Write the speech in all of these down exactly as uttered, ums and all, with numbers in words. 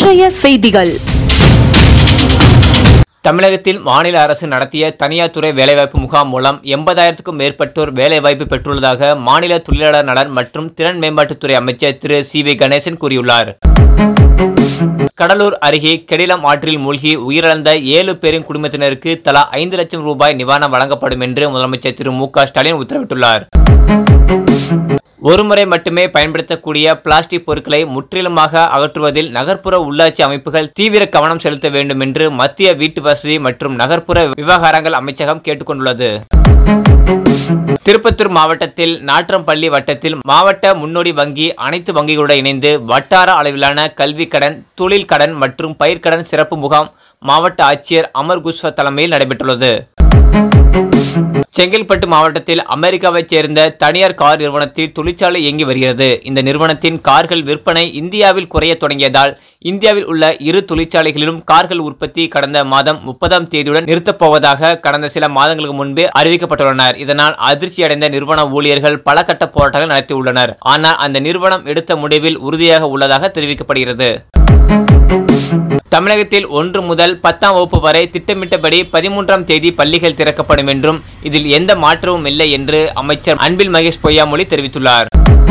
இன்றைய செய்திகள். தமிழகத்தில் மாநில அரசு நடத்திய தனியார் துறை வேலைவாய்ப்பு முகாம் மூலம் எண்பதாயிரத்துக்கும் மேற்பட்டோர் வேலைவாய்ப்பு பெற்றுள்ளதாக மாநில தொழிலாளர் நலன் மற்றும் திறன் மேம்பாட்டுத்துறை அமைச்சர் திரு சி வி கணேசன் கூறியுள்ளார். கடலூர் அருகே கெடிலம் ஆற்றில் மூழ்கி உயிரிழந்த ஏழு பேரின் குடும்பத்தினருக்கு தலா ஐந்து லட்சம் ரூபாய் நிவாரணம் வழங்கப்படும் என்று முதலமைச்சர் திரு மு க ஸ்டாலின் உத்தரவிட்டுள்ளார். ஒருமுறை மட்டுமே பயன்படுத்தக்கூடிய பிளாஸ்டிக் பொருட்களை முற்றிலுமாக அகற்றுவதில் நகர்ப்புற உள்ளாட்சி அமைப்புகள் தீவிர கவனம் செலுத்த வேண்டும் என்று மத்திய வீட்டு வசதி மற்றும் நகர்ப்புற விவகாரங்கள் அமைச்சகம் கேட்டுக்கொண்டுள்ளது. திருப்பத்தூர் மாவட்டத்தில் நாற்றம்பள்ளி வட்டத்தில் மாவட்ட முன்னோடி வங்கி அனைத்து வங்கிகளுடன் இணைந்து வட்டார அளவிலான கல்வி கடன், தொழில் கடன் மற்றும் பயிர்க்கடன் சிறப்பு முகாம் மாவட்ட ஆட்சியர் அமர் குஸ்வா தலைமையில் நடைபெற்றுள்ளது. செங்கல்பட்டு மாவட்டத்தில் அமெரிக்காவைச் சேர்ந்த தனியார் கார் நிறுவனத்தில் தொழிற்சாலை இயங்கி வருகிறது. இந்த நிறுவனத்தின் கார்கள் விற்பனை இந்தியாவில் குறைய தொடங்கியதால் இந்தியாவில் உள்ள இரு தொழிற்சாலைகளிலும் கார்கள் உற்பத்தி கடந்த மாதம் முப்பதாம் தேதியுடன் நிறுத்தப்போவதாக கடந்த சில மாதங்களுக்கு முன்பே அறிவிக்கப்பட்டுள்ளனர். இதனால் அதிர்ச்சியடைந்த நிறுவன ஊழியர்கள் பல கட்ட போராட்டங்கள் நடத்தியுள்ளனர். ஆனால் அந்த நிறுவனம் எடுத்த முடிவில் உறுதியாக உள்ளதாக தெரிவிக்கப்படுகிறது. தமிழகத்தில் ஒன்று முதல் பத்தாம் வகுப்பு வரை திட்டமிட்டபடி பதிமூன்றாம் தேதி பள்ளிகள் திறக்கப்படும் என்றும் இதில் எந்த மாற்றமும் இல்லை என்று அமைச்சர் அன்பில் மகேஷ் பொய்யாமொழி தெரிவித்துள்ளார்.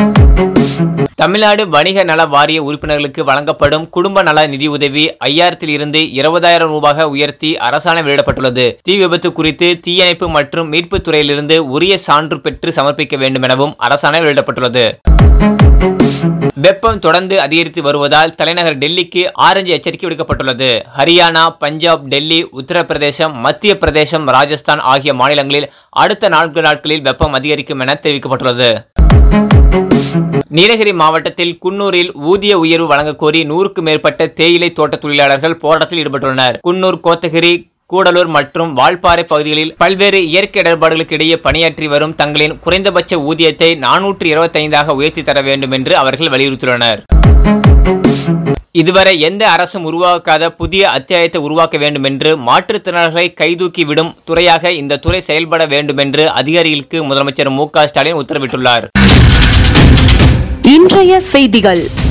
தமிழ்நாடு வணிக நல வாரிய உறுப்பினர்களுக்கு வழங்கப்படும் குடும்ப நல நிதியுதவி ஐயாயிரத்தில் இருந்து இருபதாயிரம் ரூபாய் உயர்த்தி அரசாணை வெளியிடப்பட்டுள்ளது. தீ விபத்து குறித்து தீயணைப்பு மற்றும் மீட்புத் துறையிலிருந்து உரிய சான்று பெற்று சமர்ப்பிக்க வேண்டும் எனவும் அரசாணை வெளியிடப்பட்டுள்ளது. வெப்பம் தொடர்ந்து அதிகரித்து வருவதால் தலைநகர் டெல்லிக்கு ஆரஞ்சு எச்சரிக்கை விடுக்கப்பட்டுள்ளது. ஹரியானா, பஞ்சாப், டெல்லி, உத்தரப்பிரதேசம், மத்திய பிரதேசம், ராஜஸ்தான் ஆகிய மாநிலங்களில் அடுத்த நான்கு நாட்களில் வெப்பம் அதிகரிக்கும் என தெரிவிக்கப்பட்டுள்ளது. நீலகிரி மாவட்டத்தில் குன்னூரில் ஊதிய உயர்வு வழங்க கோரி நூறுக்கும் மேற்பட்ட தேயிலை தோட்ட தொழிலாளர்கள் போராட்டத்தில் ஈடுபட்டுள்ளனர். குன்னூர், கோத்தகிரி, கூடலூர் மற்றும் வால்பாறை பகுதிகளில் பல்வேறு இயற்கை இடர்பாடுகளுக்கு இடையே பணியாற்றி வரும் தங்களின் குறைந்தபட்ச ஊதியத்தை நானூற்று இருபத்தி ஐந்தாக உயர்த்தி தர வேண்டும் என்று அவர்கள் வலியுறுத்தியுள்ளனர். இதுவரை எந்த அரசும் உருவாக்காத புதிய அத்தியாயத்தை உருவாக்க வேண்டும் என்று மாற்றுத்திறனாளர்களை கைதூக்கி விடும் துறையாக இந்த துறை செயல்பட வேண்டும் என்று அதிகாரிகளுக்கு முதலமைச்சர் மு க ஸ்டாலின் உத்தரவிட்டுள்ளார். இன்றைய செய்திகள்.